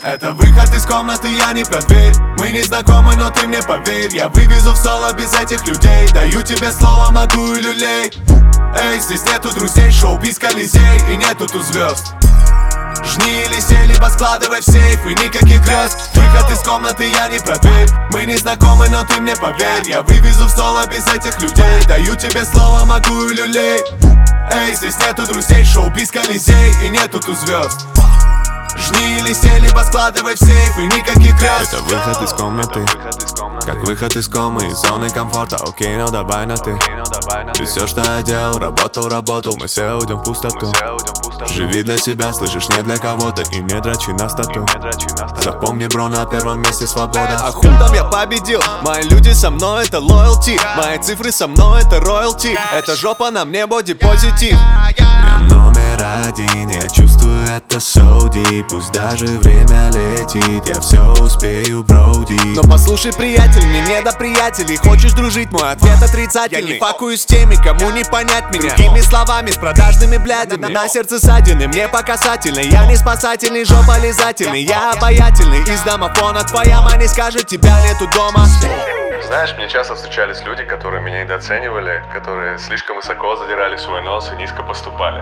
Это выход из комнаты, я не про дверь. Мы не знакомы, но ты мне поверь. Я вывезу в соло без этих людей. Даю тебе слово, могу и люлей. Эй, здесь нету друзей, шоу-биз Колизей. И нету тут звезд. Жни или сей, либо складывай в сейф. И никаких грез. Выход из комнаты, я не про дверь. Мы не знакомы, но ты мне поверь. Я вывезу в соло без этих людей. Даю тебе слово, могу и люлей. Эй, здесь нету друзей, шоу-биз Колизей. И нету тут звезд. Жни или сей, либо складывай в сейф. И никаких грез. Это выход из комнаты, как выход из комы, из зоны комфорта. Окей, ну давай на ты. И все, что я делал, работал, мы все уйдем в пустоту. Живи для себя, слышишь, не для кого-то. И не дрочи на стату. Запомни, бро, на первом месте свобода. А хуй там я победил. Мои люди со мной, это loyalty. Мои цифры со мной, это royalty. Это жопа на мне, боди-позитив. Я номер один, я чувствую это so deep. Пусть даже время летит, я все успею, броуди. Но послушай, приятель, мне не до приятелей. Хочешь дружить, мой ответ отрицательный. Я не факую с теми, кому не понять меня. Другими словами, с продажными блядями. На сердце ссадины, мне по касательной. Я не спасательный, жопа лизательный. Я обаятельный, из домофона твоя мать не скажет, тебя нету дома. Знаешь, мне часто встречались люди, которые меня недооценивали, которые слишком высоко задирали свой нос и низко поступали.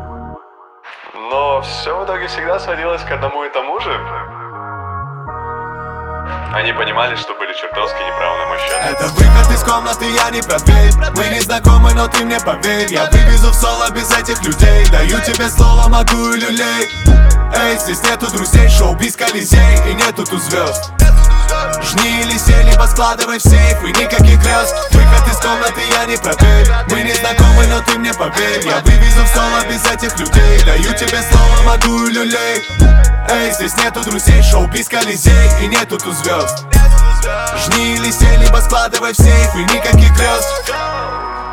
Но все в итоге всегда сводилось к одному и тому же. Они понимали, что были чертовски неправы на мой счет. Это выход из комнаты, я не про дверь. Мы не знакомы, но ты мне поверь. Я вывезу в соло без этих людей. Даю тебе слово, могу и люлей. Эй, здесь нету друзей, шоу-биз Колизей. И нету тут звезд. Жни или сей, либо складывай в сейф. И никаких грез. Выход из комнаты, я не про дверь. Мы не знакомы, но ты мне поверь. Я вывезу в соло без этих людей. Даю тебе слово, могу и люлей. Эй, здесь нету друзей, шоу-биз Колизей. И нету тут звезд. Жни или сей, либо складывай в сейф. И никаких грез.